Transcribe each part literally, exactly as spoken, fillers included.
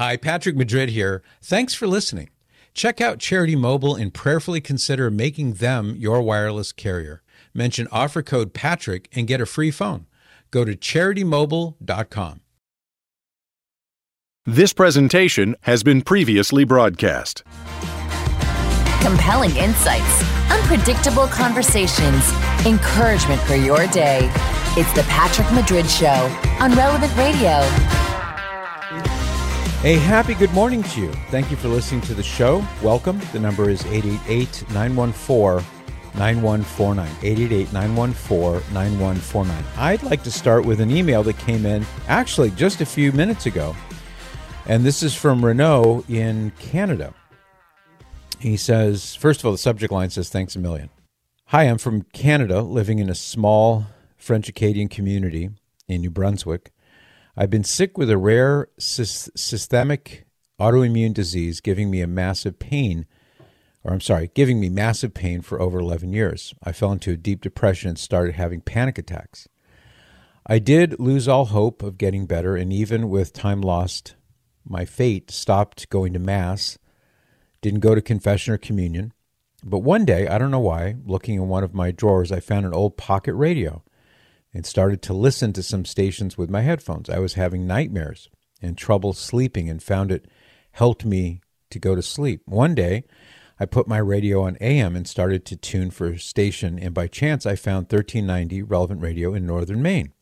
Hi, Patrick Madrid here. Thanks for listening. Check out Charity Mobile and prayerfully consider making them your wireless carrier. Mention offer code Patrick and get a free phone. Go to charity mobile dot com. This presentation has been previously broadcast. Compelling insights, unpredictable conversations, encouragement for your day. It's the Patrick Madrid Show on Relevant Radio. A happy good morning to you. Thank you for listening to the show. Welcome. The number is eight eight eight, nine one four, nine one four nine. eight eight eight, nine one four, nine one four nine. I'd like to start with an email that came in actually just a few minutes ago. And this is from Renault in Canada. He says, first of all, the subject line says, thanks a million. Hi, I'm from Canada, living in a small French-Acadian community in New Brunswick. I've been sick with a rare sy- systemic autoimmune disease giving me a massive pain, or I'm sorry, giving me massive pain for over eleven years. I fell into a deep depression and started having panic attacks. I did lose all hope of getting better, and even with time lost, my fate stopped going to Mass, didn't go to confession or communion. But one day, I don't know why, looking in one of my drawers, I found an old pocket radio and started to listen to some stations with my headphones. I was having nightmares and trouble sleeping and found it helped me to go to sleep. One day, I put my radio on A M and started to tune for a station, and by chance, I found thirteen ninety Relevant Radio in northern Maine.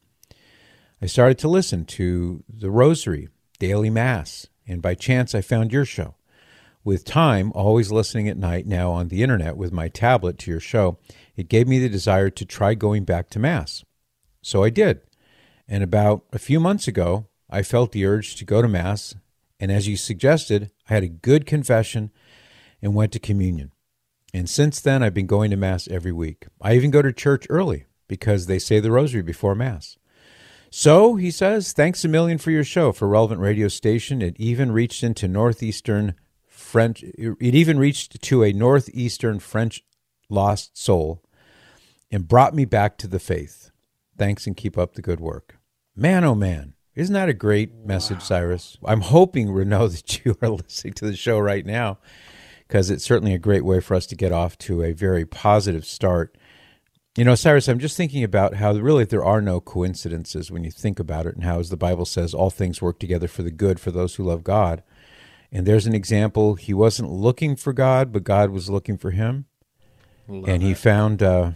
I started to listen to the Rosary, Daily Mass, and by chance, I found your show. With time, always listening at night now on the internet with my tablet to your show, it gave me the desire to try going back to Mass. So I did. And about a few months ago, I felt the urge to go to Mass. And as you suggested, I had a good confession and went to communion. And since then, I've been going to Mass every week. I even go to church early because they say the Rosary before Mass. So, he says, thanks a million for your show. For Relevant Radio Station, it even reached into northeastern French, it even reached to a northeastern French lost soul and brought me back to the faith. Thanks and keep up the good work. Man, oh man, isn't that a great message, wow. Cyrus? I'm hoping, Renault, that you are listening to the show right now, because it's certainly a great way for us to get off to a very positive start. You know, Cyrus, I'm just thinking about how really there are no coincidences when you think about it, and how, as the Bible says, all things work together for the good for those who love God. And there's an example. He wasn't looking for God, but God was looking for him. Love and he it. found... Uh,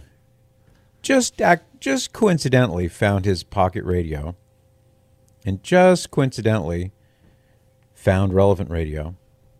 Just act, just coincidentally found his pocket radio, and just coincidentally found Relevant Radio,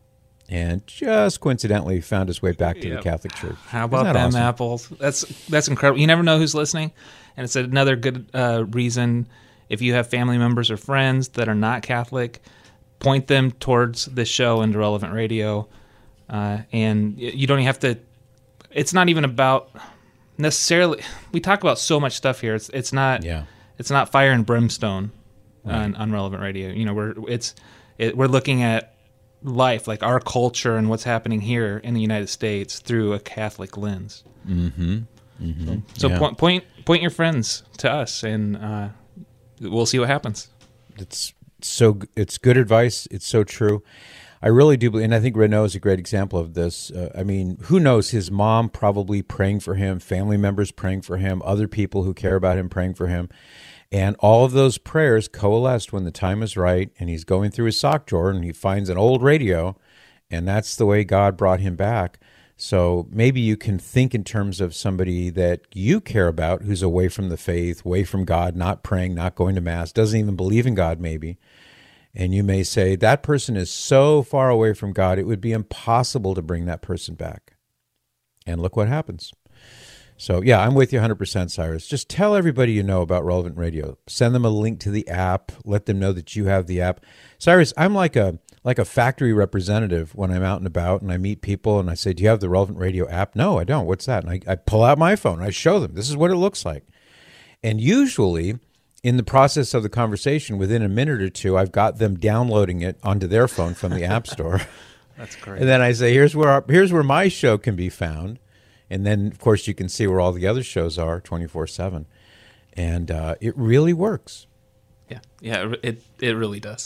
and just coincidentally found his way back to yep. the Catholic Church. How about them awesome? apples? That's that's incredible. You never know who's listening, and it's another good uh, reason. If you have family members or friends that are not Catholic, point them towards this show and Relevant Radio, uh, and you don't even have to. It's not even about. Necessarily, we talk about so much stuff here. It's it's not yeah. it's not fire and brimstone right. on, on Relevant Radio. You know, we're it's it, we're looking at life, like our culture and what's happening here in the United States through a Catholic lens. Mm-hmm. Mm-hmm. So, so yeah. point point point your friends to us, and uh, we'll see what happens. It's so it's good advice. It's so true. I really do believe, and I think Renault is a great example of this. Uh, I mean, who knows? His mom probably praying for him, family members praying for him, other people who care about him praying for him. And all of those prayers coalesced when the time is right, and he's going through his sock drawer, and he finds an old radio, and that's the way God brought him back. So maybe you can think in terms of somebody that you care about who's away from the faith, away from God, not praying, not going to Mass, doesn't even believe in God maybe. And you may say, that person is so far away from God, it would be impossible to bring that person back. And look what happens. So, yeah, I'm with you one hundred percent, Cyrus. Just tell everybody you know about Relevant Radio. Send them a link to the app. Let them know that you have the app. Cyrus, I'm like a like a factory representative when I'm out and about and I meet people and I say, do you have the Relevant Radio app? No, I don't. What's that? And I, I pull out my phone and I show them. This is what it looks like. And usually, in the process of the conversation, within a minute or two, I've got them downloading it onto their phone from the App Store. That's great. And then I say, here's where our, here's where my show can be found. And then, of course, you can see where all the other shows are twenty-four seven. And uh, it really works. Yeah, yeah, it it really does.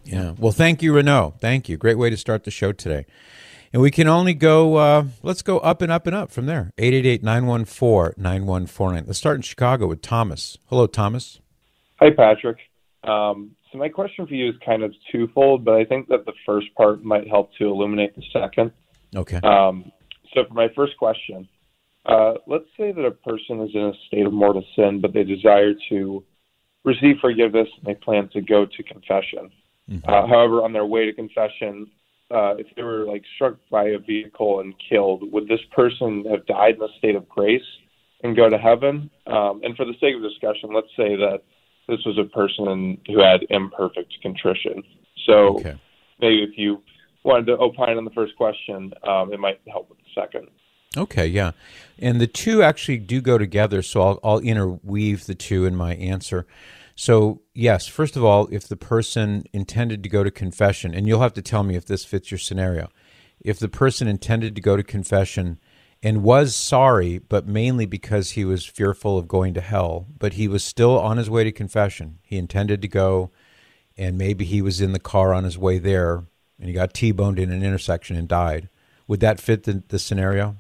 Yeah. Well, thank you, Renaud. Thank you. Great way to start the show today. And we can only go, uh, let's go up and up and up from there. eight eight eight, nine one four, nine one four nine. Let's start in Chicago with Thomas. Hello, Thomas. Hi, Patrick. Um, so my question for you is kind of twofold, but I think that the first part might help to illuminate the second. Okay. Um, so for my first question, uh, let's say that a person is in a state of mortal sin, but they desire to receive forgiveness and they plan to go to confession. Mm-hmm. Uh, however, on their way to confession, uh, if they were like struck by a vehicle and killed, would this person have died in a state of grace and go to heaven? Um, and for the sake of discussion, let's say that this was a person who had imperfect contrition. So okay. maybe if you wanted to opine on the first question, um, it might help with the second. Okay, yeah. And the two actually do go together, so I'll, I'll interweave the two in my answer. So, yes, first of all, if the person intended to go to confession, and you'll have to tell me if this fits your scenario, if the person intended to go to confession and was sorry, but mainly because he was fearful of going to hell, but he was still on his way to confession. He intended to go, and maybe he was in the car on his way there, and he got T-boned in an intersection and died. Would that fit the, the scenario?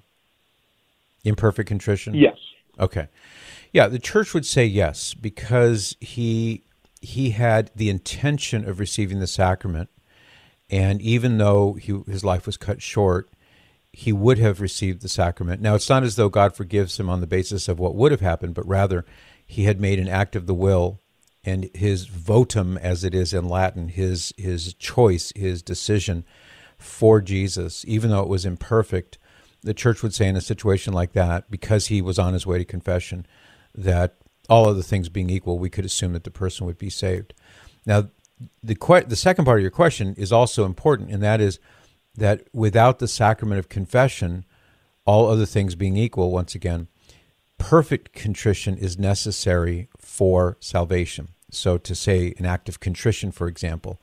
Imperfect contrition? Yes. Okay. Yeah, the church would say yes, because he he had the intention of receiving the sacrament, and even though he, his life was cut short, he would have received the sacrament. Now, it's not as though God forgives him on the basis of what would have happened, but rather he had made an act of the will, and his votum, as it is in Latin, his his choice, his decision for Jesus, even though it was imperfect, the church would say in a situation like that, because he was on his way to confession, that all other things being equal, we could assume that the person would be saved. Now, the que- the second part of your question is also important, and that is that without the sacrament of confession, all other things being equal, once again, perfect contrition is necessary for salvation. So to say an act of contrition, for example,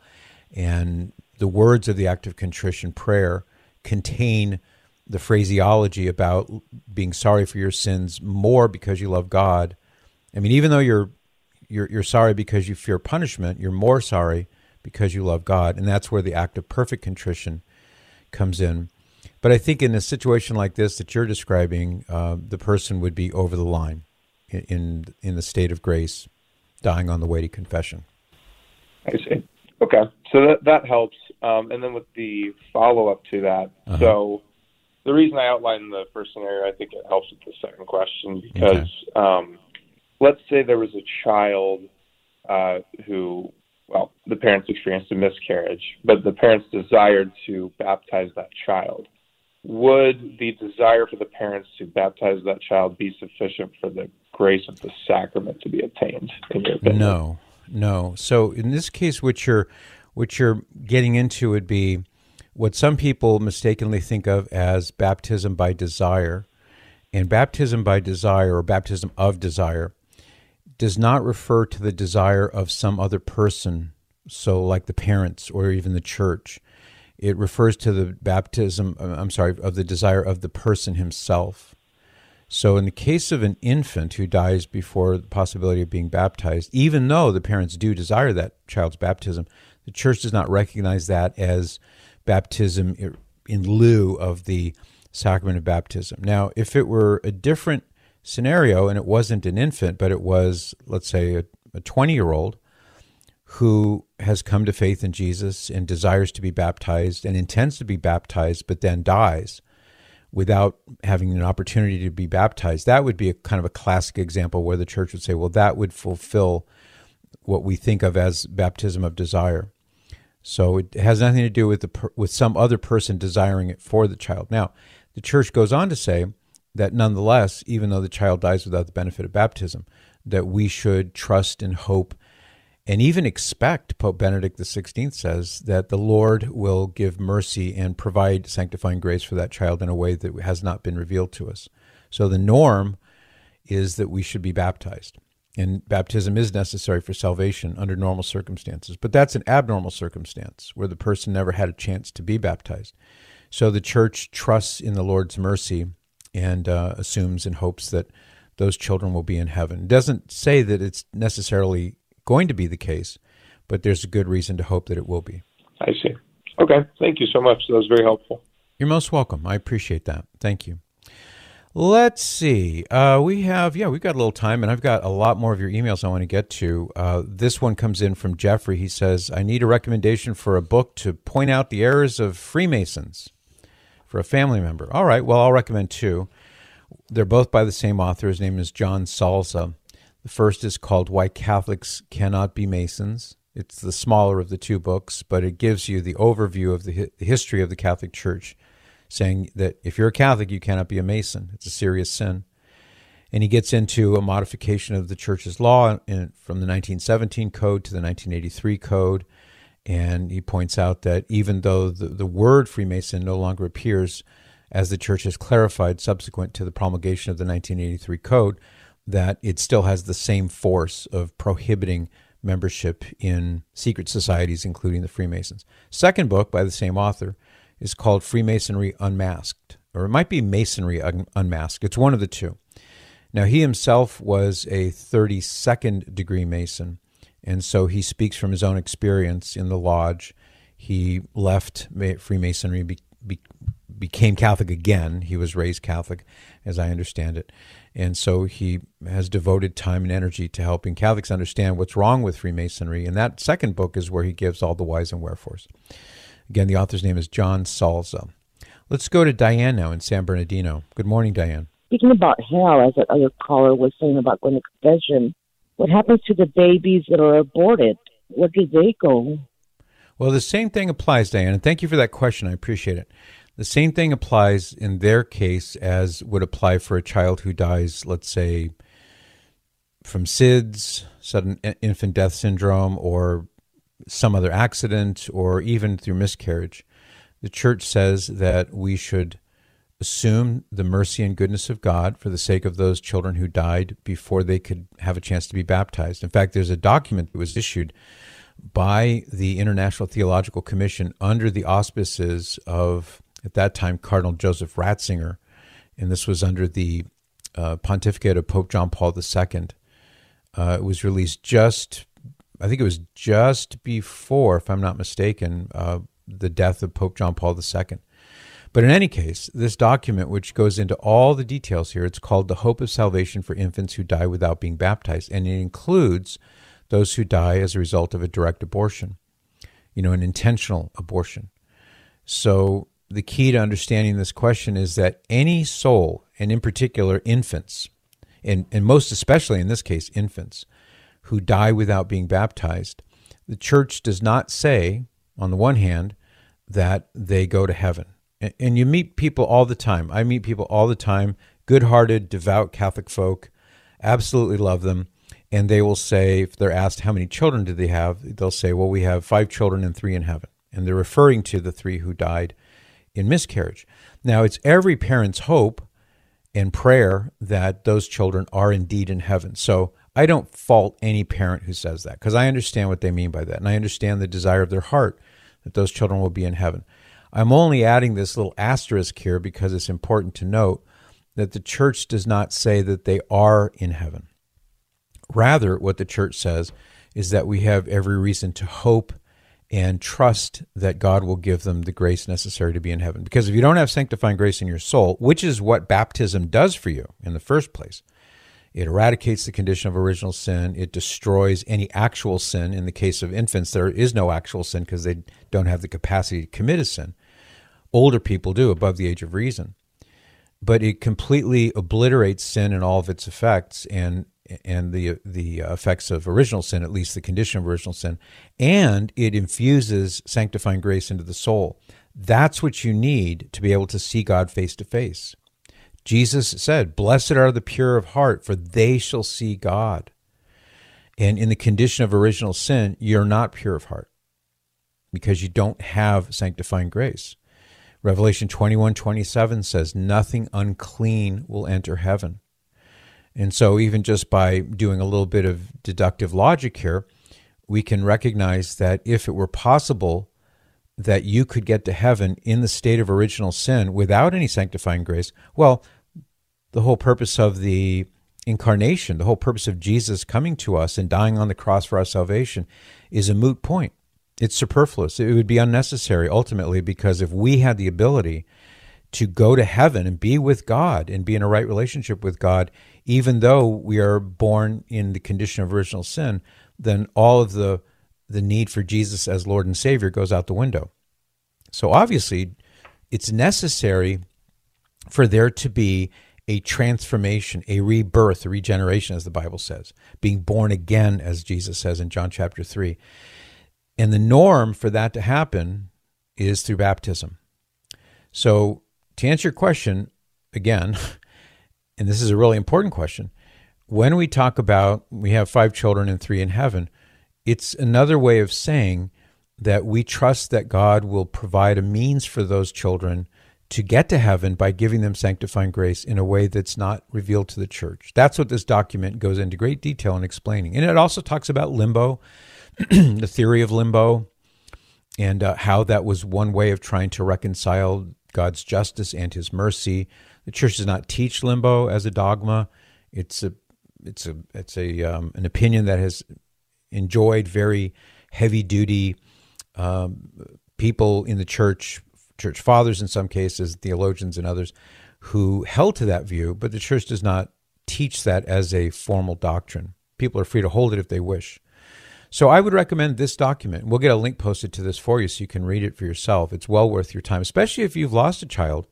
and the words of the act of contrition prayer contain the phraseology about being sorry for your sins more because you love God. I mean, even though you're you're you're sorry because you fear punishment, you're more sorry because you love God, and that's where the act of perfect contrition comes in. But I think in a situation like this that you're describing, uh, the person would be over the line in, in in the state of grace, dying on the way to confession. I see. Okay, so that that helps. Um, and then with the follow-up to that, uh-huh. so the reason I outlined the first scenario, I think it helps with the second question, because okay. um, let's say there was a child uh, who, well, the parents experienced a miscarriage, but the parents desired to baptize that child. Would the desire for the parents to baptize that child be sufficient for the grace of the sacrament to be attained, in your opinion? No, no. So in this case, what you're, what you're getting into would be what some people mistakenly think of as baptism by desire. And baptism by desire, or baptism of desire, does not refer to the desire of some other person, so like the parents or even the church. It refers to the baptism, I'm sorry, of the desire of the person himself. So in the case of an infant who dies before the possibility of being baptized, even though the parents do desire that child's baptism, the church does not recognize that as baptism in lieu of the sacrament of baptism. Now, if it were a different scenario and it wasn't an infant, but it was, let's say, a, a twenty-year-old who has come to faith in Jesus and desires to be baptized and intends to be baptized, but then dies without having an opportunity to be baptized, that would be a kind of a classic example where the church would say, well, that would fulfill what we think of as baptism of desire. So it has nothing to do with the with some other person desiring it for the child. Now, the church goes on to say that nonetheless, even though the child dies without the benefit of baptism, that we should trust and hope and even expect, Pope Benedict the sixteenth says, that the Lord will give mercy and provide sanctifying grace for that child in a way that has not been revealed to us. So the norm is that we should be baptized. And baptism is necessary for salvation under normal circumstances. But that's an abnormal circumstance where the person never had a chance to be baptized. So the church trusts in the Lord's mercy and uh, assumes and hopes that those children will be in heaven. It doesn't say that it's necessarily going to be the case, but there's a good reason to hope that it will be. I see. Okay. Thank you so much. That was very helpful. You're most welcome. I appreciate that. Thank you. Let's see. Uh, we have, yeah, we've got a little time, and I've got a lot more of your emails I want to get to. Uh, this one comes in from Jeffrey. He says, I need a recommendation for a book to point out the errors of Freemasons for a family member. All right, well, I'll recommend two. They're both by the same author. His name is John Salza. The first is called Why Catholics Cannot Be Masons. It's the smaller of the two books, but it gives you the overview of the, hi- the history of the Catholic Church, saying that if you're a Catholic, you cannot be a Mason. It's a serious sin. And he gets into a modification of the Church's law in, from the nineteen seventeen Code to the nineteen eighty-three Code. And he points out that even though the, the word Freemason no longer appears, as the Church has clarified subsequent to the promulgation of the nineteen eighty-three Code, that it still has the same force of prohibiting membership in secret societies, including the Freemasons. Second book by the same author is called Freemasonry Unmasked, or it might be Masonry Un- Unmasked. It's one of the two. Now, he himself was a thirty-second degree Mason, and so he speaks from his own experience in the lodge. He left Freemasonry, be, be, became Catholic again. He was raised Catholic, as I understand it. And so he has devoted time and energy to helping Catholics understand what's wrong with Freemasonry. And that second book is where he gives all the whys and wherefores. Again, the author's name is John Salza. Let's go to Diane now in San Bernardino. Good morning, Diane. Speaking about hell, as that other caller was saying about going to confession, what happens to the babies that are aborted? Where do they go? Well, the same thing applies, Diane, and thank you for that question. I appreciate it. The same thing applies in their case as would apply for a child who dies, let's say, from S I D S, sudden infant death syndrome, or some other accident, or even through miscarriage. The Church says that we should assume the mercy and goodness of God for the sake of those children who died before they could have a chance to be baptized. In fact, there's a document that was issued by the International Theological Commission under the auspices of, at that time, Cardinal Joseph Ratzinger, and this was under the uh, pontificate of Pope John Paul the Second. Uh, it was released just I think it was just before, if I'm not mistaken, uh, the death of Pope John Paul the Second. But in any case, this document, which goes into all the details here, it's called The Hope of Salvation for Infants Who Die Without Being Baptized, and it includes those who die as a result of a direct abortion, you know, an intentional abortion. So the key to understanding this question is that any soul, and in particular infants, and, and most especially in this case infants, who die without being baptized, the Church does not say, on the one hand, that they go to heaven. And, and you meet people all the time. I meet people all the time, good-hearted, devout Catholic folk, absolutely love them, and they will say, if they're asked how many children do they have, they'll say, well, we have five children and three in heaven. And they're referring to the three who died in miscarriage. Now, it's every parent's hope and prayer that those children are indeed in heaven. So I don't fault any parent who says that, because I understand what they mean by that, and I understand the desire of their heart that those children will be in heaven. I'm only adding this little asterisk here because it's important to note that the Church does not say that they are in heaven. Rather, what the Church says is that we have every reason to hope and trust that God will give them the grace necessary to be in heaven. Because if you don't have sanctifying grace in your soul, which is what baptism does for you in the first place, it eradicates the condition of original sin. It destroys any actual sin. In the case of infants, there is no actual sin because they don't have the capacity to commit a sin. Older people do, above the age of reason. But it completely obliterates sin and all of its effects, and and the the effects of original sin, at least the condition of original sin, and it infuses sanctifying grace into the soul. That's what you need to be able to see God face to face. Jesus said, "Blessed are the pure of heart, for they shall see God." And in the condition of original sin, you're not pure of heart because you don't have sanctifying grace. Revelation twenty-one twenty-seven says, "Nothing unclean will enter heaven." And so even just by doing a little bit of deductive logic here, we can recognize that if it were possible that you could get to heaven in the state of original sin without any sanctifying grace, well, the whole purpose of the incarnation, the whole purpose of Jesus coming to us and dying on the cross for our salvation, is a moot point. It's superfluous. It would be unnecessary ultimately, because if we had the ability to go to heaven and be with God and be in a right relationship with God, even though we are born in the condition of original sin, then all of the the need for Jesus as Lord and Savior goes out the window. So obviously, it's necessary for there to be a transformation, a rebirth, a regeneration, as the Bible says, being born again, as Jesus says in John chapter three. And the norm for that to happen is through baptism. So to answer your question, again, and this is a really important question, when we talk about we have five children and three in heaven, it's another way of saying that we trust that God will provide a means for those children to get to heaven by giving them sanctifying grace in a way that's not revealed to the church. That's what this document goes into great detail in explaining. And it also talks about limbo, the theory of limbo, and uh, how that was one way of trying to reconcile God's justice and his mercy. The church does not teach limbo as a dogma. It's a it's a it's a um, an opinion that has enjoyed very heavy-duty um, people in the church, church fathers in some cases, theologians and others, who held to that view, but the church does not teach that as a formal doctrine. People are free to hold it if they wish. So I would recommend this document. We'll get a link posted to this for you so you can read it for yourself. It's well worth your time, especially if you've lost a child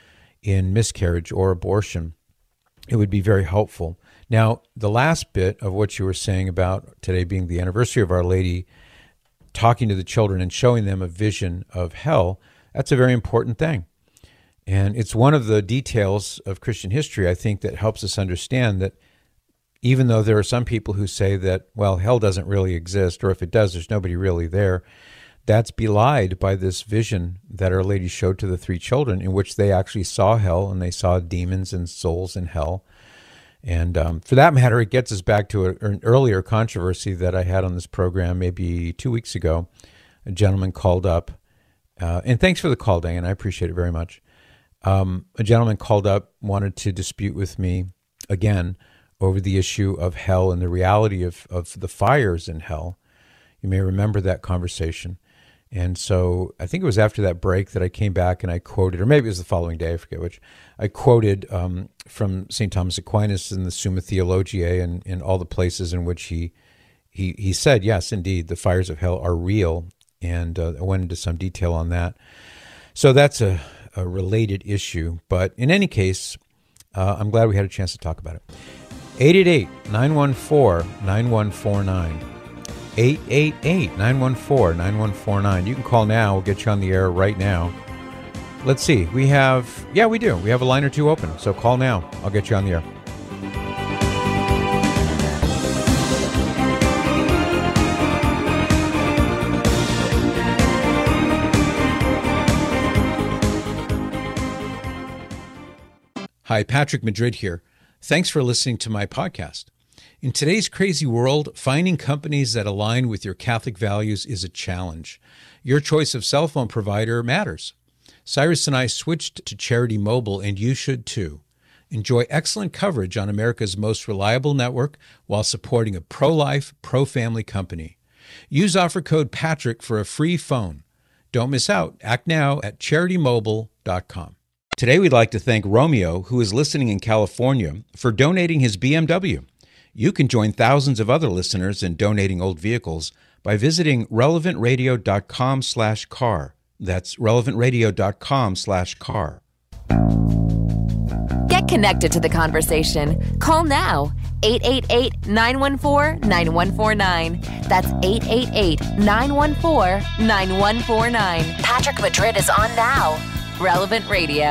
in miscarriage or abortion. It would be very helpful. Now, the last bit of what you were saying about today being the anniversary of Our Lady, talking to the children and showing them a vision of hell, that's a very important thing. And it's one of the details of Christian history, I think, that helps us understand that even though there are some people who say that, well, hell doesn't really exist, or if it does, there's nobody really there, that's belied by this vision that Our Lady showed to the three children, in which they actually saw hell and they saw demons and souls in hell. And um, for that matter, it gets us back to a, an earlier controversy that I had on this program maybe two weeks ago. A gentleman called up, uh, and thanks for the call, Dan, I appreciate it very much. Um, a gentleman called up, wanted to dispute with me again over the issue of hell and the reality of, of the fires in hell. You may remember that conversation. And so I think it was after that break that I came back and I quoted, or maybe it was the following day, I forget which, I quoted um, from Saint Thomas Aquinas in the Summa Theologiae and in all the places in which he, he he said, yes, indeed, the fires of hell are real. And uh, I went into some detail on that. So that's a, a related issue. But in any case, uh, I'm glad we had a chance to talk about it. eight eight eight, nine one four, nine one four nine. eight eight eight, nine one four, nine one four nine. You can call now. We'll get you on the air right now. Let's see. We have, yeah, we do. We have a line or two open. So call now. I'll get you on the air. Hi, Patrick Madrid here. Thanks for listening to my podcast. In today's crazy world, finding companies that align with your Catholic values is a challenge. Your choice of cell phone provider matters. Cyrus and I switched to Charity Mobile, and you should too. Enjoy excellent coverage on America's most reliable network while supporting a pro-life, pro-family company. Use offer code Patrick for a free phone. Don't miss out. Act now at charity mobile dot com. Today we'd like to thank Romeo, who is listening in California, for donating his B M W. You can join thousands of other listeners in donating old vehicles by visiting relevant radio dot com slash car. That's relevant radio dot com slash car. Get connected to the conversation. Call now. eight eight eight, nine one four, nine one four nine. That's eight eight eight, nine one four, nine one four nine. Patrick Madrid is on now. Relevant Radio.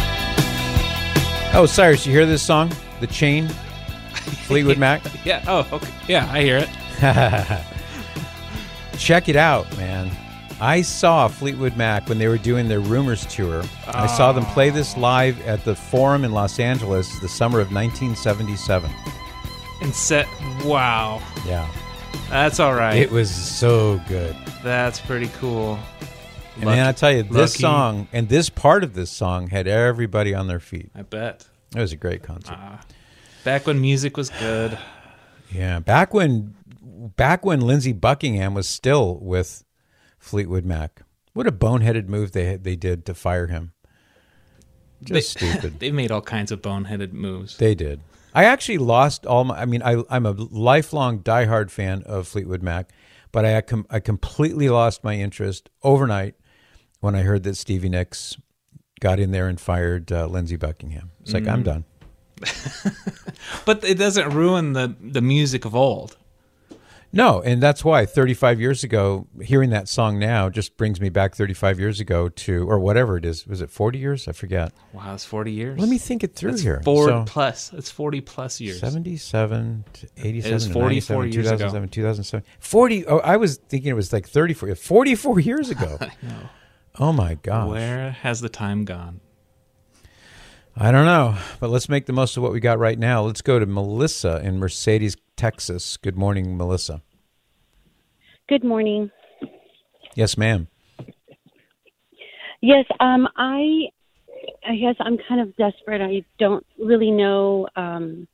Oh, Cyrus, you hear this song? The Chain? Fleetwood Mac? Yeah. Oh, okay. Yeah, I hear it. Check it out, man. I saw Fleetwood Mac when they were doing their Rumors tour. Oh. I saw them play this live at the Forum in Los Angeles the summer of nineteen seventy-seven. And set, wow. Yeah. That's all right. It was so good. That's pretty cool. And Lucky, man, I tell you, this Lucky. song and this part of this song had everybody on their feet. I bet. It was a great concert. Uh. Back when music was good. Yeah, back when back when Lindsey Buckingham was still with Fleetwood Mac. What a boneheaded move they they did to fire him. Just they, stupid. They made all kinds of boneheaded moves. They did. I actually lost all my. I mean, I, I'm a lifelong diehard fan of Fleetwood Mac, but I com, I completely lost my interest overnight when I heard that Stevie Nicks got in there and fired uh, Lindsey Buckingham. It's like, mm. I'm done. But it doesn't ruin the the music of old. No, and that's why thirty-five years ago, hearing that song now just brings me back thirty-five years ago to, or whatever it is. Was it forty years? I forget. Wow, it's forty years. Let me think it through That's here. Four so, plus. It's forty plus years. seventy-seven to eighty-seven. It was forty-four years ago. two thousand seven, two thousand seven. forty. Oh, I was thinking it was like thirty-four. forty-four years ago. I know. Oh my gosh. Where has the time gone? I don't know, but let's make the most of what we got right now. Let's go to Melissa in Mercedes, Texas. Good morning, Melissa. Good morning. Yes, ma'am. Yes, um, I, I guess I'm kind of desperate. I don't really know. Um,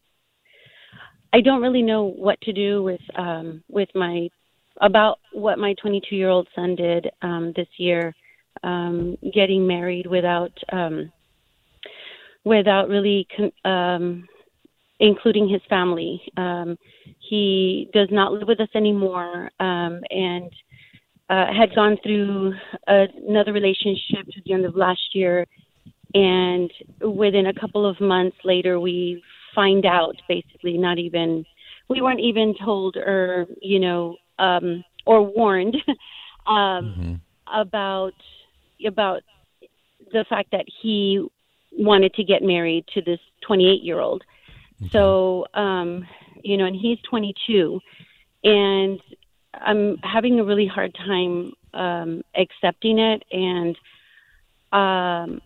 I don't really know what to do with um, with my about what my twenty-two-year-old son did um, this year, um, getting married without um, without really con- um, including his family. Um, he does not live with us anymore, um, and uh, had gone through a, another relationship to the end of last year. And within a couple of months later, we find out, basically, not even, we weren't even told or, you know, um, or warned um, Mm-hmm. about about the fact that he wanted to get married to this twenty-eight-year-old. Okay. So, um, you know, and he's twenty-two, and I'm having a really hard time um, accepting it. And um,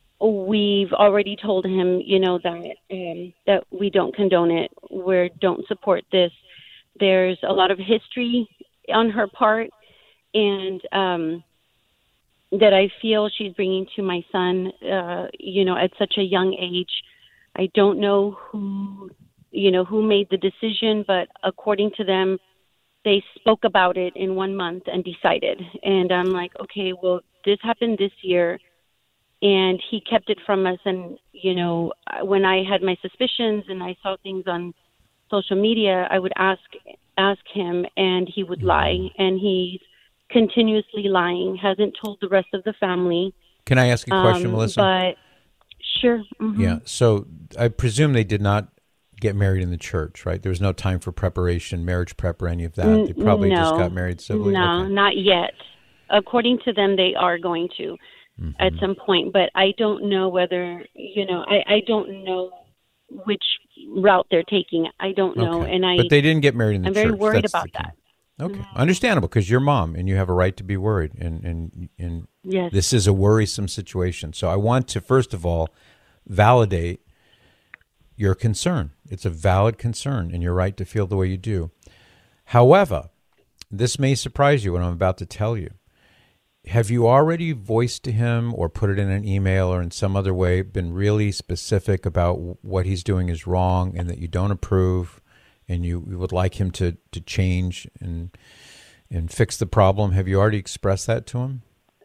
we've already told him, you know, that um, that we don't condone it. We don't support this. There's a lot of history on her part, and um, that I feel she's bringing to my son, uh, you know, at such a young age. I don't know who, you know, who made the decision, but according to them, they spoke about it in one month and decided. And I'm like, okay, well, this happened this year, and he kept it from us. And, you know, when I had my suspicions and I saw things on social media, I would ask ask him, and he would lie. And he's continuously lying, hasn't told the rest of the family. Can I ask a question, um, Melissa? But sure. Mm-hmm. Yeah. So I presume they did not get married in the church, right? There was no time for preparation, marriage prep, or any of that. They probably no, just got married civilly. No, okay. Not yet. According to them, they are going to mm-hmm. at some point, but I don't know whether, you know, I, I don't know which route they're taking. I don't know. Okay. And I, but they didn't get married in the I'm church. very worried That's about that. Okay. Understandable, because you're mom and you have a right to be worried. And, and, and yes. This is a worrisome situation. So I want to, first of all, validate your concern. It's a valid concern, and you're right to feel the way you do. However, this may surprise you what I'm about to tell you. Have you already voiced to him or put it in an email or in some other way, been really specific about what he's doing is wrong and that you don't approve and you, you would like him to, to change and and fix the problem? Have you already expressed that to him?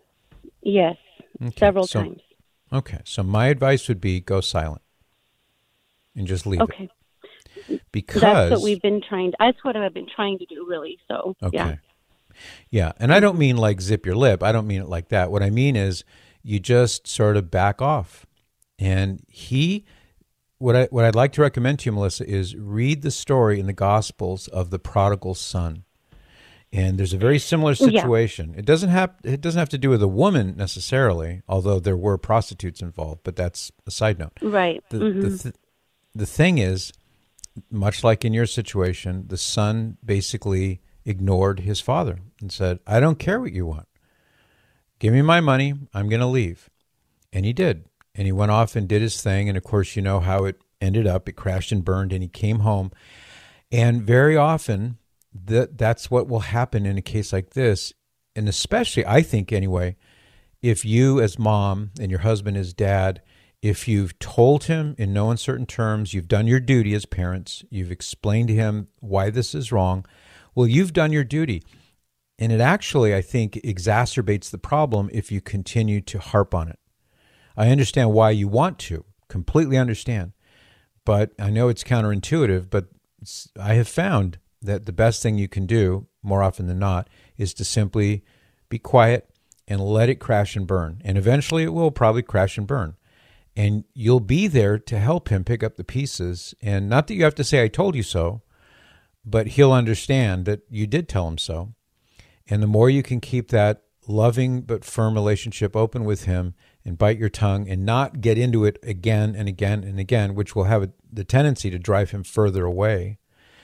Yes, okay. several so, times. Okay, so my advice would be go silent and just leave okay. it. Because that's what we've been trying to, that's what I've been trying to do, really. So, okay. yeah. Yeah, and I don't mean like zip your lip. I don't mean it like that. What I mean is you just sort of back off. And he, what I what I'd like to recommend to you, Melissa, is read the story in the Gospels of the prodigal son. And there's a very similar situation. Yeah. It doesn't have it doesn't have to do with a woman necessarily, although there were prostitutes involved. But that's a side note. Right. The mm-hmm. the, th- the thing is, much like in your situation, the son basically ignored his father and said, I don't care what you want. Give me my money. I'm going to leave. And he did. And he went off and did his thing. And of course, you know how it ended up. It crashed and burned, and he came home. And very often, that that's what will happen in a case like this. And especially, I think anyway, if you as mom and your husband as dad if you've told him in no uncertain terms, you've done your duty as parents, you've explained to him why this is wrong, well, you've done your duty. And it actually, I think, exacerbates the problem if you continue to harp on it. I understand why you want to, completely understand. But I know it's counterintuitive, but it's, I have found that the best thing you can do, more often than not, is to simply be quiet and let it crash and burn. And eventually it will probably crash and burn. And you'll be there to help him pick up the pieces. And not that you have to say, I told you so, but he'll understand that you did tell him so. And the more you can keep that loving but firm relationship open with him and bite your tongue and not get into it again and again and again, which will have a, the tendency to drive him further away,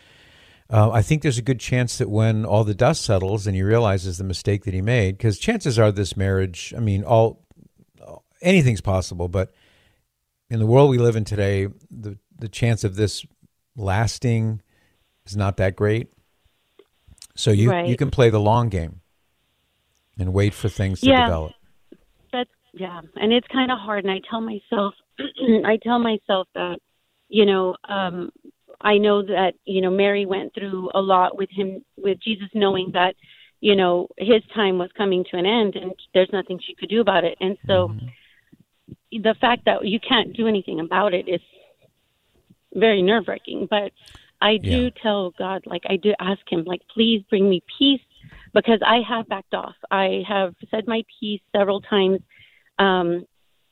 uh, I think there's a good chance that when all the dust settles and he realizes the mistake that he made, because chances are this marriage, I mean, all anything's possible, but in the world we live in today, the, the chance of this lasting is not that great. So you, right. you can play the long game and wait for things to yeah, develop. That's yeah, and it's kind of hard. And I tell myself, I tell myself that, you know, um, I know that you know Mary went through a lot with him, with Jesus, knowing that, you know, his time was coming to an end, and there's nothing she could do about it. And so, mm-hmm. the fact that you can't do anything about it is very nerve wracking. But I do yeah. tell God, like I do ask him, like, please bring me peace, because I have backed off. I have said my piece several times. Um,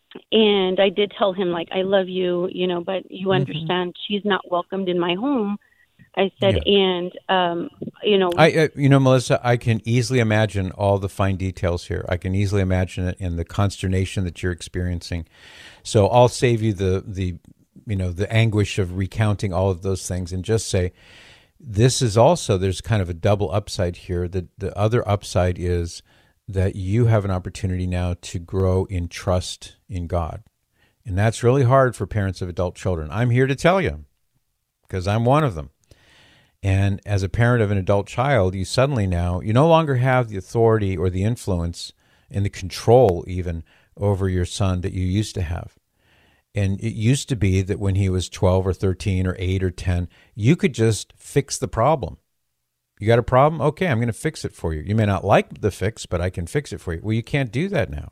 and I did tell him, like, I love you, you know, but you mm-hmm. understand she's not welcomed in my home. I said, yeah. and, um, you know. I, uh, you know, Melissa, I can easily imagine all the fine details here. I can easily imagine it in the consternation that you're experiencing. So I'll save you the, the, you know, the anguish of recounting all of those things and just say, this is also, there's kind of a double upside here. The, the other upside is that you have an opportunity now to grow in trust in God. And that's really hard for parents of adult children. I'm here to tell you, because I'm one of them. And as a parent of an adult child, you suddenly now, you no longer have the authority or the influence and the control even over your son that you used to have. And it used to be that when he was twelve or thirteen or eight or ten, you could just fix the problem. You got a problem? Okay, I'm going to fix it for you. You may not like the fix, but I can fix it for you. Well, you can't do that now.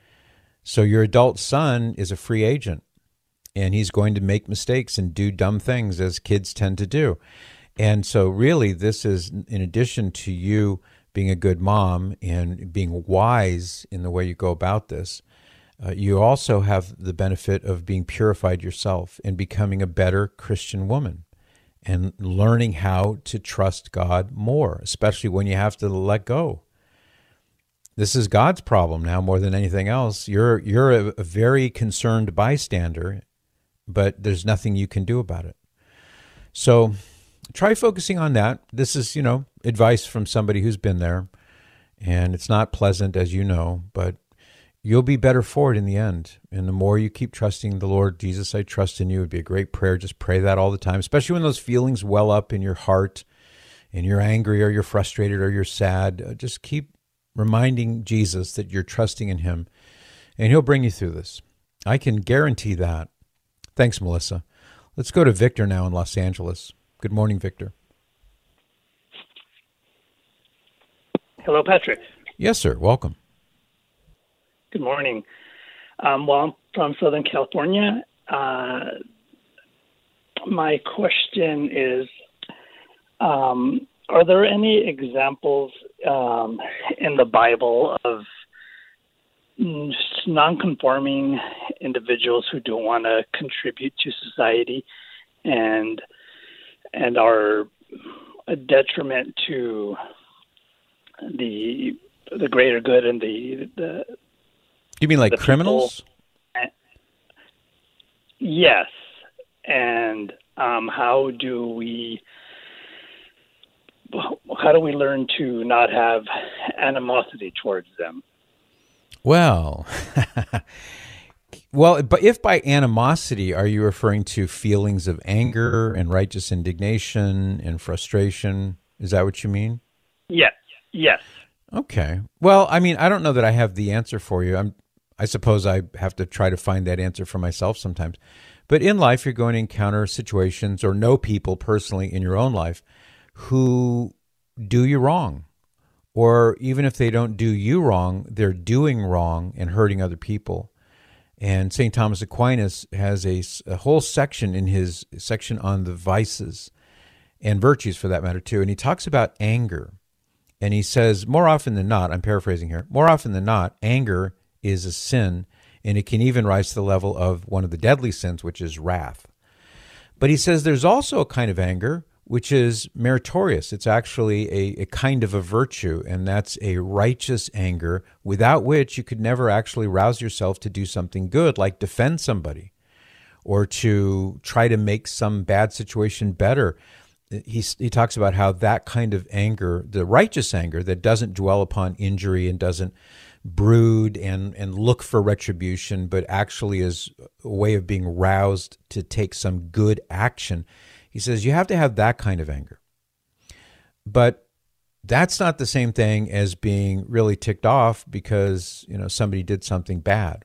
So your adult son is a free agent, and he's going to make mistakes and do dumb things, as kids tend to do. And so really, this is, in addition to you being a good mom and being wise in the way you go about this, uh, you also have the benefit of being purified yourself and becoming a better Christian woman and learning how to trust God more, especially when you have to let go. This is God's problem now more than anything else. You're you're a, a very concerned bystander, but there's nothing you can do about it. So try focusing on that. This is, you know, advice from somebody who's been there, and it's not pleasant, as you know, but you'll be better for it in the end. And the more you keep trusting the Lord, Jesus, I trust in you, would be a great prayer. Just pray that all the time, especially when those feelings well up in your heart and you're angry or you're frustrated or you're sad. Just keep reminding Jesus that you're trusting in him, and he'll bring you through this. I can guarantee that. Thanks, Melissa. Let's go to Victor now in Los Angeles. Good morning, Victor. Hello, Patrick. Yes, sir. Welcome. Good morning. Um, well, I'm from Southern California. Uh, my question is, um, are there any examples um, in the Bible of non-conforming individuals who don't want to contribute to society and and are a detriment to the the greater good and the the You mean like criminals? People? Yes. And um, how do we how do we learn to not have animosity towards them? Well, well, but if by animosity are you referring to feelings of anger and righteous indignation and frustration? Is that what you mean? Yes. Yes. Okay. Well, I mean, I don't know that I have the answer for you. I'm I suppose I have to try to find that answer for myself sometimes. But in life, you're going to encounter situations or know people personally in your own life who do you wrong. Or even if they don't do you wrong, they're doing wrong and hurting other people. And Saint Thomas Aquinas has a, a whole section in his section on the vices and virtues, for that matter, too. And he talks about anger. And he says, more often than not, I'm paraphrasing here, more often than not, anger is a sin, and it can even rise to the level of one of the deadly sins, which is wrath. But he says there's also a kind of anger which is meritorious. It's actually a, a kind of a virtue, and that's a righteous anger, without which you could never actually rouse yourself to do something good, like defend somebody or to try to make some bad situation better. He, he talks about how that kind of anger, the righteous anger that doesn't dwell upon injury and doesn't brood and, and look for retribution, but actually is a way of being roused to take some good action. He says you have to have that kind of anger. But that's not the same thing as being really ticked off because, you know, somebody did something bad.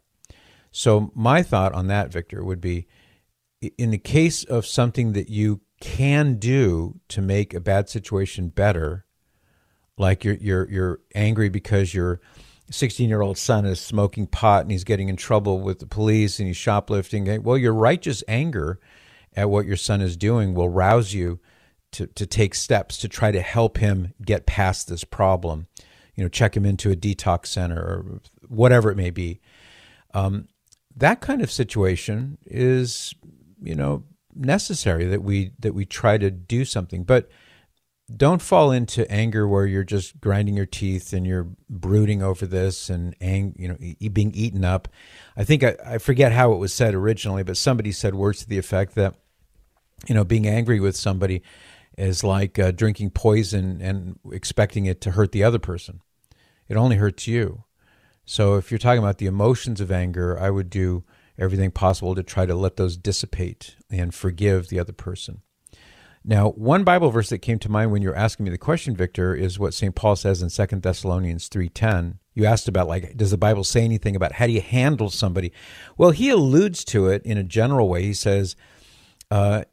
So my thought on that, Victor, would be in the case of something that you can do to make a bad situation better, like you're you're you're angry because your sixteen-year-old son is smoking pot and he's getting in trouble with the police and he's shoplifting. Well, your righteous anger at what your son is doing will rouse you to, to take steps to try to help him get past this problem. You know, check him into a detox center or whatever it may be. Um, that kind of situation is, you know, necessary that we that we try to do something. But don't fall into anger where you're just grinding your teeth and you're brooding over this and ang- you know e- being eaten up. I think I, I forget how it was said originally, but somebody said words to the effect that, you know, being angry with somebody is like uh, drinking poison and expecting it to hurt the other person. It only hurts you. So if you're talking about the emotions of anger, I would do everything possible to try to let those dissipate and forgive the other person. Now, one Bible verse that came to mind when you were asking me the question, Victor, is what Saint Paul says in Second Thessalonians three ten. You asked about, like, does the Bible say anything about how do you handle somebody? Well, he alludes to it in a general way. He says, uh,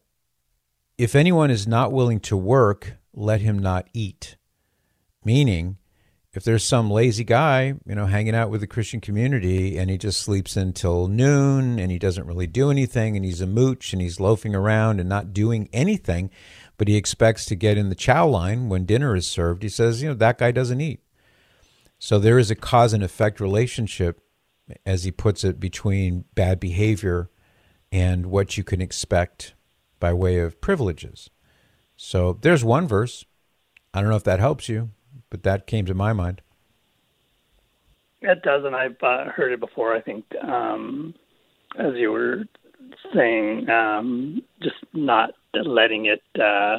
if anyone is not willing to work, let him not eat. Meaning, if there's some lazy guy, you know, hanging out with the Christian community and he just sleeps until noon and he doesn't really do anything and he's a mooch and he's loafing around and not doing anything, but he expects to get in the chow line when dinner is served, he says, you know, that guy doesn't eat. So there is a cause and effect relationship, as he puts it, between bad behavior and what you can expect by way of privileges. So there's one verse. I don't know if that helps you, but that came to my mind. It does, and I've uh, heard it before. I think, um, as you were saying, um, just not letting it, uh,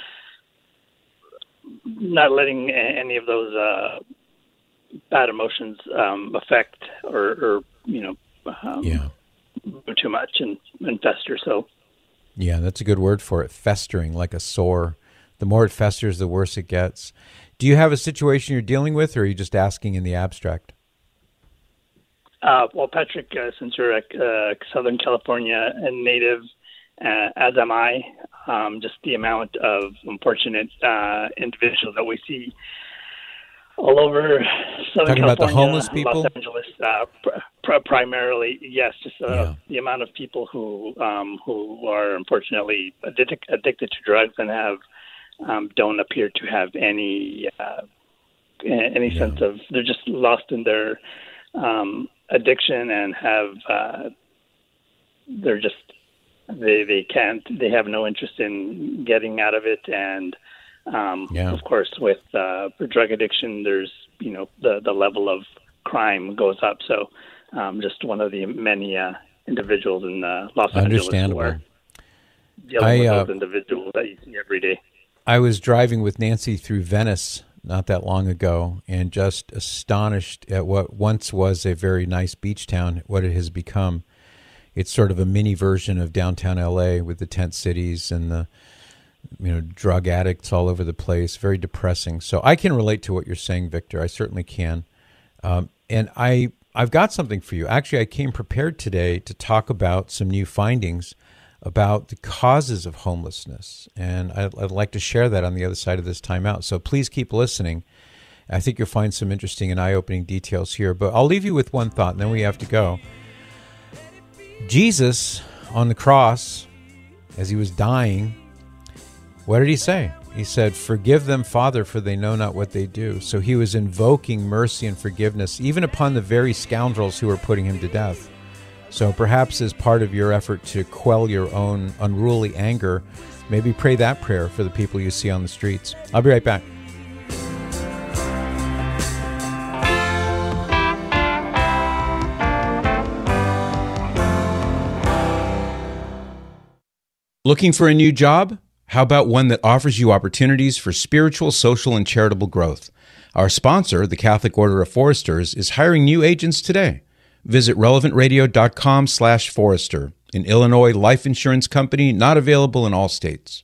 not letting any of those uh, bad emotions um, affect or, or you know, um, yeah. do too much and, and fester. So, yeah, that's a good word for it. Festering, like a sore. The more it festers, the worse it gets. Do you have a situation you're dealing with, or are you just asking in the abstract? Uh, well, Patrick, uh, since you're a uh, Southern California native, uh, as am I, um, just the amount of unfortunate uh, individuals that we see all over Southern Talking California, about the homeless people? Los Angeles, uh, pr- pr- primarily, yes, just uh, Yeah. the amount of people who um, who are unfortunately addicted, addicted to drugs and have um, don't appear to have any uh, any Yeah. sense of, they're just lost in their um, addiction and have uh, they're just they they can't they have no interest in getting out of it. And um, Yeah. of course, with uh, drug addiction, there's you know the the level of crime goes up. So um, just one of the many uh, individuals in uh, Los Angeles who Understandable. are dealing I, with uh, those individuals that you see every day. I was driving with Nancy through Venice not that long ago and just astonished at what once was a very nice beach town, what it has become. It's sort of a mini version of downtown L A with the tent cities and the you know drug addicts all over the place. Very depressing. So I can relate to what you're saying, Victor. I certainly can. Um, and I I've got something for you. Actually, I came prepared today to talk about some new findings about the causes of homelessness. And I'd, I'd like to share that on the other side of this timeout. So please keep listening. I think you'll find some interesting and eye-opening details here. But I'll leave you with one thought, and then we have to go. Jesus, on the cross, as he was dying, what did he say? He said, "Forgive them, Father, for they know not what they do." So he was invoking mercy and forgiveness, even upon the very scoundrels who were putting him to death. So perhaps as part of your effort to quell your own unruly anger, maybe pray that prayer for the people you see on the streets. I'll be right back. Looking for a new job? How about one that offers you opportunities for spiritual, social, and charitable growth? Our sponsor, the Catholic Order of Foresters, is hiring new agents today. Visit relevant radio dot com slash forester, an Illinois life insurance company not available in all states.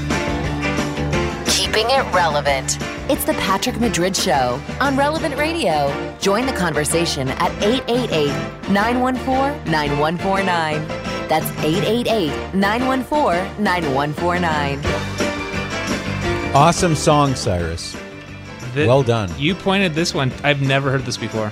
Keeping it relevant. It's the Patrick Madrid Show on Relevant Radio. Join the conversation at eight eight eight, nine one four, nine one four nine. That's eight eight eight, nine one four, nine one four nine. Awesome song, Cyrus. The, well done. You pointed this one. I've never heard this before.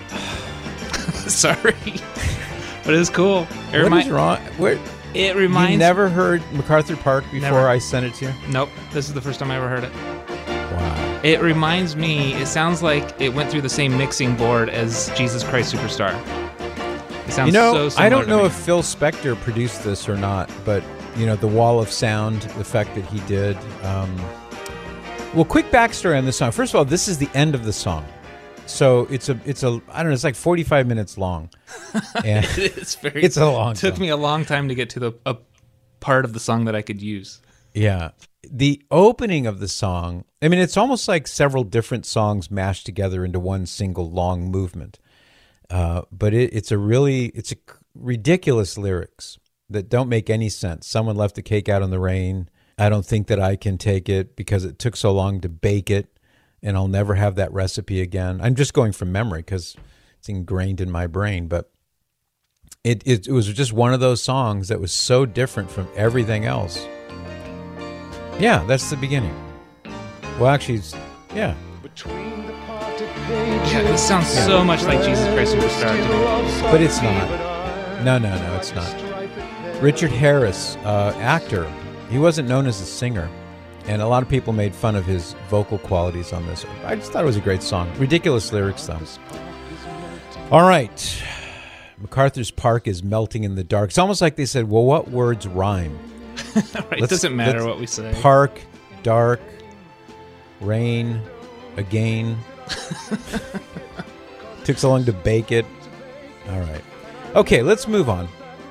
Sorry. But it's cool. It what remi- is wrong? Where, it reminds... You never heard MacArthur Park before Never. I sent it to you? Nope. This is the first time I ever heard it. Wow. It reminds me, it sounds like it went through the same mixing board as Jesus Christ Superstar. It sounds you know, so similar I don't to know me. if Phil Spector produced this or not, but, you know, the wall of sound, the fact that he did. Um, well, quick backstory on this song. First of all, this is the end of the song. So it's a, it's a, I don't know, it's like forty-five minutes long. And it's very, it's a long It took song. me a long time to get to the a part of the song that I could use. Yeah. The opening of the song, I mean, it's almost like several different songs mashed together into one single long movement. Uh, but it, it's a really, it's a ridiculous lyrics that don't make any sense. Someone left the cake out in the rain. I don't think that I can take it because it took so long to bake it, and I'll never have that recipe again. I'm just going from memory because it's ingrained in my brain, but it, it, it was just one of those songs that was so different from everything else. Yeah, that's the beginning. Well, actually, it's, yeah. Yeah, this sounds so much like Jesus Christ Superstar to me. But it's not. No, no, no, it's not. Richard Harris, uh, actor, he wasn't known as a singer, and a lot of people made fun of his vocal qualities on this. I just thought it was a great song. Ridiculous lyrics, though. All right. MacArthur's Park is melting in the dark. It's almost like they said, well, what words rhyme? Right, it doesn't matter what we say. Park, dark, rain, again. Took so long to bake it. All right. Okay, let's move on.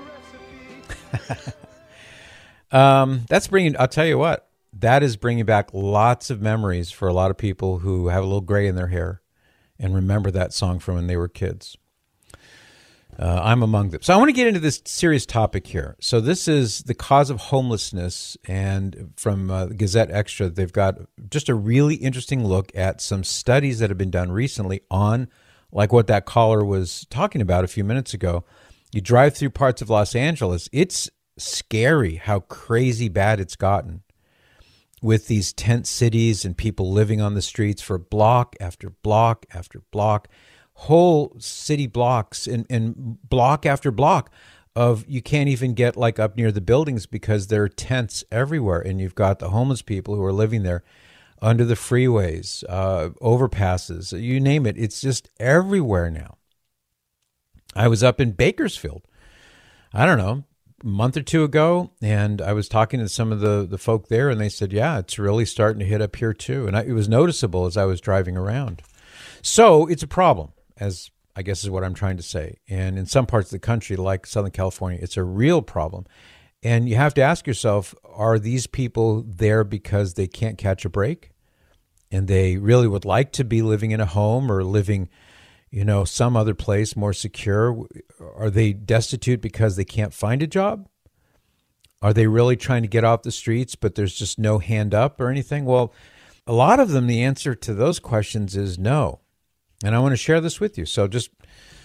um, that's bringing, I'll tell you what, that is bringing back lots of memories for a lot of people who have a little gray in their hair and remember that song from when they were kids. Uh, I'm among them. So I want to get into this serious topic here. So this is the cause of homelessness, and from uh, Gazette Extra, they've got just a really interesting look at some studies that have been done recently on, like what that caller was talking about a few minutes ago. You drive through parts of Los Angeles, it's scary how crazy bad it's gotten with these tent cities and people living on the streets for block after block after block. Whole city blocks and, and block after block of you can't even get like up near the buildings because there are tents everywhere. And you've got the homeless people who are living there under the freeways, uh, overpasses, you name it. It's just everywhere now. I was up in Bakersfield, I don't know, a month or two ago, and I was talking to some of the, the folk there, and they said, yeah, it's really starting to hit up here too. And I, it was noticeable as I was driving around. So it's a problem, as I guess is what I'm trying to say. And in some parts of the country, like Southern California, it's a real problem. And you have to ask yourself, are these people there because they can't catch a break? And they really would like to be living in a home or living, you know, some other place more secure? Are they destitute because they can't find a job? Are they really trying to get off the streets, but there's just no hand up or anything? Well, a lot of them, the answer to those questions is no. And I want to share this with you. So just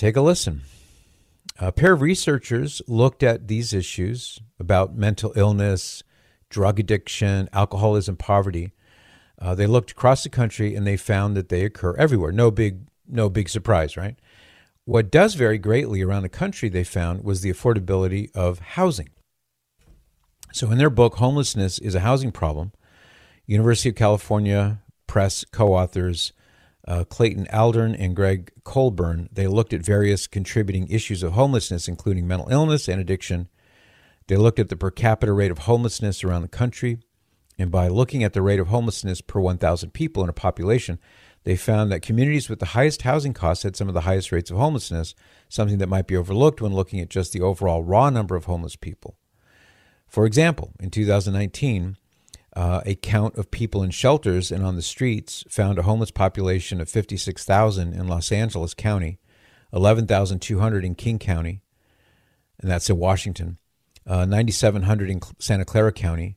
Take a listen. A pair of researchers looked at these issues about mental illness, drug addiction, alcoholism, poverty. Uh, they looked across the country and they found that they occur everywhere. No big, no big surprise, right? What does vary greatly around the country, they found, was the affordability of housing. So in their book, Homelessness is a Housing Problem, University of California Press co-authors uh, Clayton Aldern and Greg Colburn, they looked at various contributing issues of homelessness, including mental illness and addiction. They looked at the per capita rate of homelessness around the country. And by looking at the rate of homelessness per one thousand people in a population, they found that communities with the highest housing costs had some of the highest rates of homelessness, something that might be overlooked when looking at just the overall raw number of homeless people. For example, in two thousand nineteen, uh, a count of people in shelters and on the streets found a homeless population of fifty-six thousand in Los Angeles County, eleven thousand two hundred in King County, and that's in Washington, uh, nine thousand seven hundred in Santa Clara County,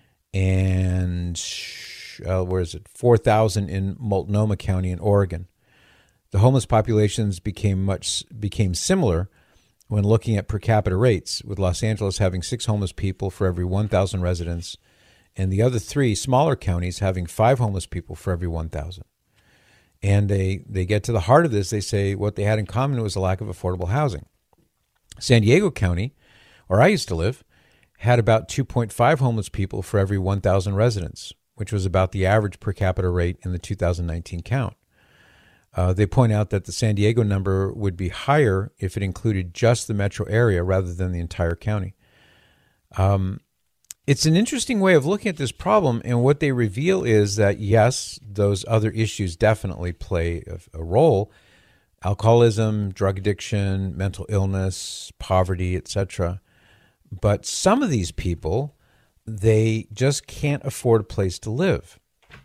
and uh, where is it? four thousand in Multnomah County in Oregon. The homeless populations became much became similar when looking at per capita rates, with Los Angeles having six homeless people for every one thousand residents, and the other three smaller counties having five homeless people for every one thousand. And they, they get to the heart of this. They say what they had in common was a lack of affordable housing. San Diego County, where I used to live, had about two point five homeless people for every one thousand residents, which was about the average per capita rate in the two thousand nineteen count. Uh, they point out that the San Diego number would be higher if it included just the metro area rather than the entire county. Um, it's an interesting way of looking at this problem, and what they reveal is that, yes, those other issues definitely play a, a role. Alcoholism, drug addiction, mental illness, poverty, et cetera. But some of these people, they just can't afford a place to live.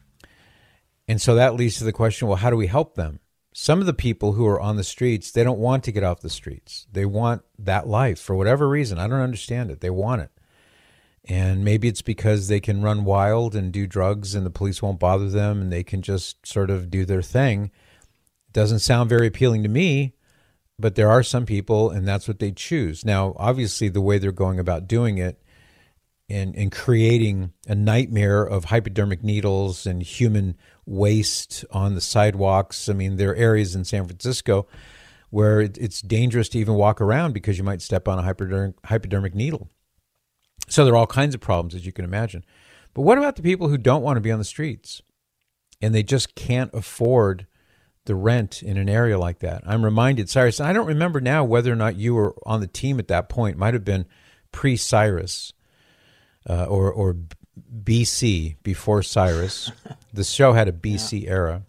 And so that leads to the question, well, how do we help them? Some of the people who are on the streets, they don't want to get off the streets. They want that life for whatever reason. I don't understand it. They want it. And maybe it's because they can run wild and do drugs and the police won't bother them and they can just sort of do their thing. It doesn't sound very appealing to me, but there are some people and that's what they choose. Now, obviously, the way they're going about doing it and, and creating a nightmare of hypodermic needles and human waste on the sidewalks. I mean, there are areas in San Francisco where it, it's dangerous to even walk around because you might step on a hypodermic, hypodermic needle. So there are all kinds of problems, as you can imagine. But what about the people who don't want to be on the streets and they just can't afford the rent in an area like that? I'm reminded, Cyrus, I don't remember now whether or not you were on the team at that point. It might have been pre-Cyrus uh, or, or B C, before Cyrus. The show had a B C yeah. era.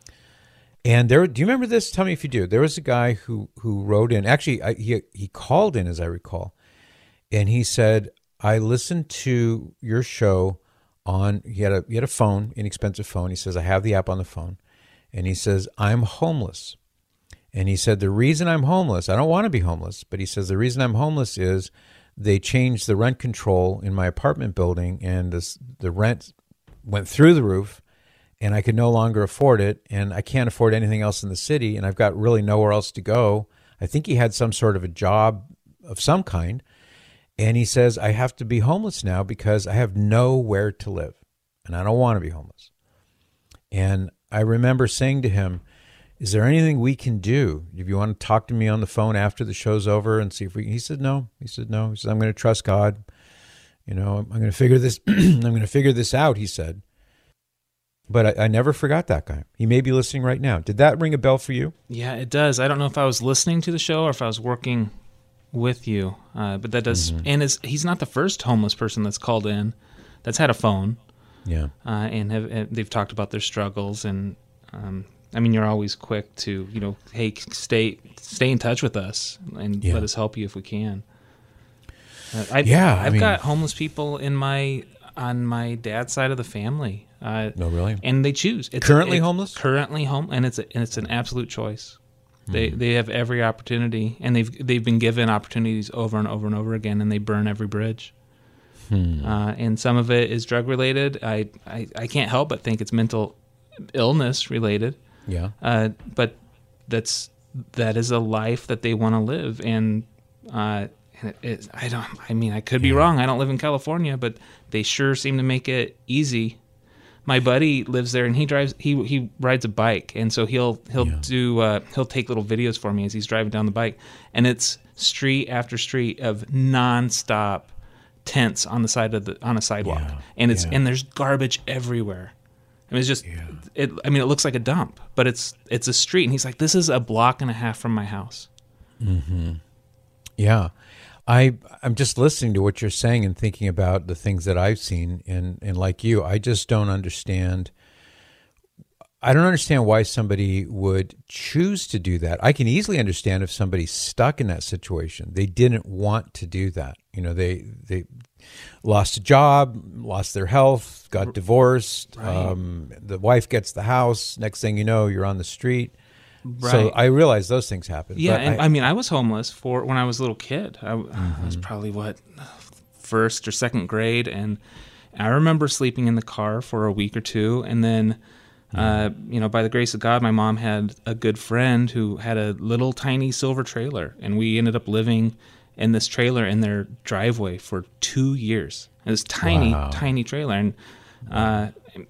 And there, do you remember this? Tell me if you do. There was a guy who, who wrote in. Actually, I, he he called in, as I recall, and he said, I listened to your show on, he had a he had a phone, inexpensive phone. He says, I have the app on the phone. And he says, I'm homeless. And he said, the reason I'm homeless, I don't want to be homeless, but he says, the reason I'm homeless is they changed the rent control in my apartment building and this, the rent went through the roof and I could no longer afford it. And I can't afford anything else in the city. And I've got really nowhere else to go. I think he had some sort of a job of some kind. And he says, I have to be homeless now because I have nowhere to live and I don't want to be homeless. And I remember saying to him, is there anything we can do? If you want to talk to me on the phone after the show's over and see if we can. He said, no. He said, no. He said, I'm going to trust God. You know, I'm going to figure this, I'm going to figure this out, he said. But I, I never forgot that guy. He may be listening right now. Did that ring a bell for you? Yeah, it does. I don't know if I was listening to the show or if I was working with you, uh, but that does, mm-hmm. and is, he's not the first homeless person that's called in that's had a phone. Yeah. Uh, and have, have, they've talked about their struggles and, um, I mean, you're always quick to, you know, hey, stay stay in touch with us and yeah. let us help you if we can. Uh, I've, yeah, I I've mean, got homeless people in my on my dad's side of the family. Uh, no, really, and they choose. It's currently a, it's homeless. Currently home, and it's a, and it's an absolute choice. Mm. They they have every opportunity, and they've they've been given opportunities over and over and over again, and they burn every bridge. Hmm. Uh, and some of it is drug related. I, I I can't help but think it's mental illness related. Yeah. Uh, but that's that is a life that they want to live. And, uh, and it, it, I don't, I mean, I could be Yeah. wrong. I don't live in California, but they sure seem to make it easy. My buddy lives there, and he drives. He he rides a bike, and so he'll he'll Yeah. do uh, he'll take little videos for me as he's driving down the bike, and it's street after street of nonstop tents on the side of the on a sidewalk, Yeah. and it's Yeah. and there's garbage everywhere. I mean, it's just Yeah. it. I mean, it looks like a dump, but it's it's a street, and he's like, "This is a block and a half from my house." Yeah. I, I'm just listening to what you're saying and thinking about the things that I've seen. And, and like you, I just don't understand. I don't understand why somebody would choose to do that. I can easily understand if somebody's stuck in that situation. They didn't want to do that. You know, they they lost a job, lost their health, got divorced. Um, the wife gets the house. Next thing you know, you're on the street. So Right. I realize those things happen. Yeah, but and I- I, mean, I was homeless for when I was a little kid. I, I was probably what first or second grade, and I remember sleeping in the car for a week or two, and then, uh, you know, by the grace of God, my mom had a good friend who had a little tiny silver trailer, and we ended up living in this trailer in their driveway for two years. This tiny, Wow. tiny trailer, and uh,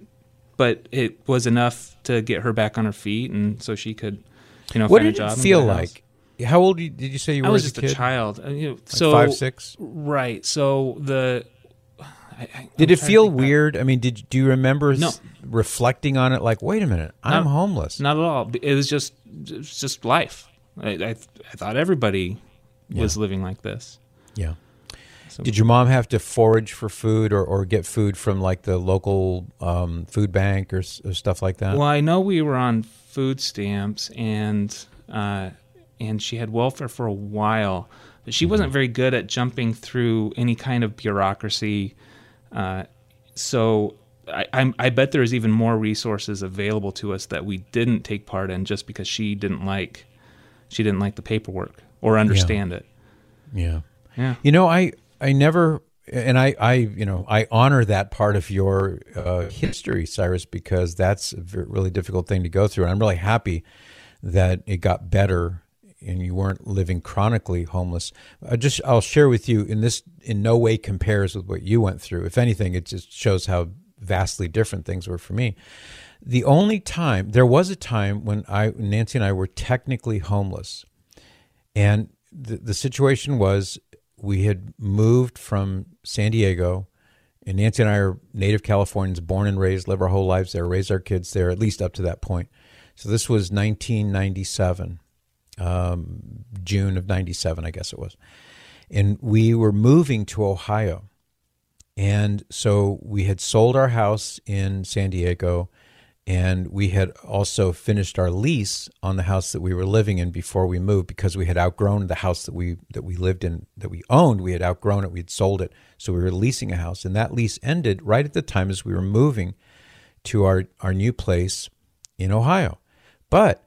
but it was enough to get her back on her feet, and so she could, you know, what find a did job. it and feel get a house. like? How old you- did you say you were I was as just a a, kid? child. Uh, you know, Like so five, six? right. So the I, I, Did I'm it trying to feel think back. weird? I mean, did do you remember No. s- reflecting on it? Like, wait a minute, I'm Not- homeless. Not at all. It was just it was just life. I I, I thought everybody was living like this. Yeah. So- Did your mom have to forage for food or, or get food from like the local um, food bank or, s- or stuff like that? Well, I know we were on food stamps, and uh, and she had welfare for a while, but she wasn't very good at jumping through any kind of bureaucracy. Uh, so I, I'm, I bet there was even more resources available to us that we didn't take part in just because she didn't like she didn't like the paperwork or understand it. Yeah. Yeah. You know, I I never, and I, I you know, I honor that part of your uh, history, Cyrus, because that's a v- really difficult thing to go through. And I'm really happy that it got better and you weren't living chronically homeless. I just, I'll share with you, and this in no way compares with what you went through. If anything, it just shows how vastly different things were for me. The only time, there was a time when I, Nancy and I were technically homeless. And the, the situation was, we had moved from San Diego, and Nancy and I are native Californians, born and raised, live our whole lives there, raised our kids there, at least up to that point. So this was nineteen ninety-seven, um, June of ninety-seven, I guess it was. And we were moving to Ohio. And so we had sold our house in San Diego, and we had also finished our lease on the house that we were living in before we moved, because we had outgrown the house that we that we lived in, that we owned. We had outgrown it. We had sold it. So we were leasing a house, and that lease ended right at the time as we were moving to our, our new place in Ohio. But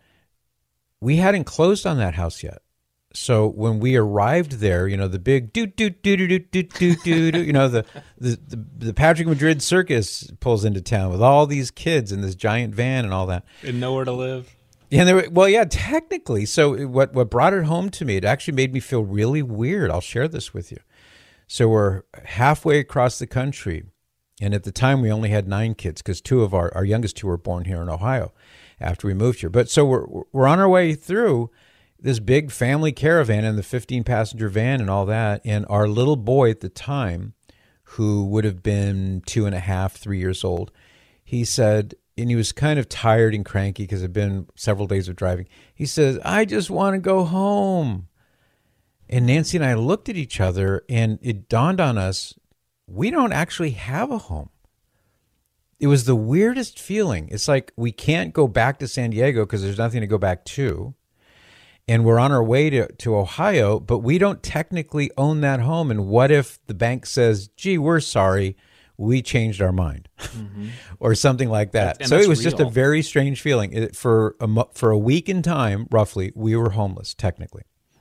we hadn't closed on that house yet. So when we arrived there, you know, the big do do do do do do do do do, you know, the, the the the Patrick Madrid circus pulls into town with all these kids in this giant van and all that. And nowhere to live. And there were, well, yeah, technically. So what what brought it home to me, it actually made me feel really weird. I'll share this with you. So we're halfway across the country, and at the time we only had nine kids because two of our our youngest two were born here in Ohio after we moved here. But so we're we're on our way through this big family caravan and the fifteen passenger van and all that. And our little boy at the time, who would have been two and a half, three years old, he said, and he was kind of tired and cranky because it had been several days of driving. He says, I just want to go home. And Nancy and I looked at each other, and it dawned on us, we don't actually have a home. It was the weirdest feeling. It's like we can't go back to San Diego because there's nothing to go back to. And we're on our way to, to Ohio, but we don't technically own that home. And what if the bank says, gee, we're sorry, we changed our mind, mm-hmm. or something like that. And so that's it was just a real. very strange feeling. It, for, a, mo- for a week in time, roughly, we were homeless, technically.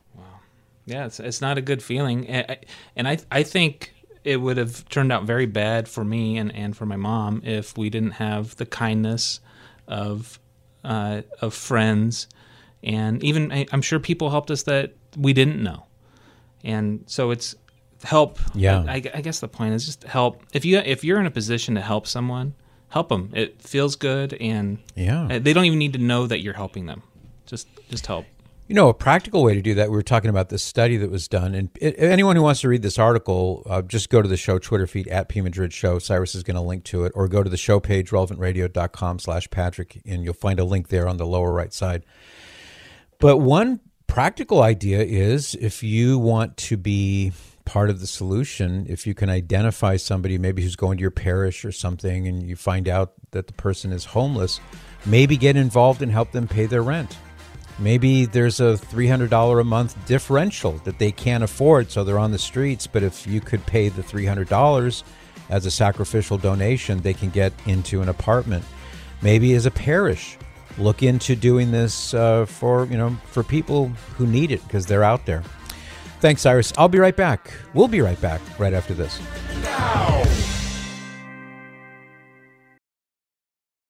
Yeah, it's it's not a good feeling, and I, and I I think it would have turned out very bad for me and, and for my mom if we didn't have the kindness of uh, of friends And even I- I'm sure people helped us that we didn't know. And so it's help. Yeah. I, I guess the point is just help. If you if you're in a position to help someone, help them. It feels good, and Yeah. they don't even need to know that you're helping them. Just just help. You know, a practical way to do that, we were talking about this study that was done, and it, anyone who wants to read this article, uh, just go to the show Twitter feed, at P Madrid Show. Cyrus is going to link to it, or go to the show page, relevantradio.com slash Patrick, and you'll find a link there on the lower right side. But one practical idea is, if you want to be part of the solution, if you can identify somebody maybe who's going to your parish or something, and you find out that the person is homeless, maybe get involved and help them pay their rent. Maybe there's a three hundred dollars a month differential that they can't afford, so they're on the streets. But if you could pay the three hundred dollars as a sacrificial donation, they can get into an apartment. Maybe as a parish, look into doing this uh, for, you know, for people who need it, because they're out there. Thanks, Cyrus. I'll be right back. We'll be right back right after this. Now.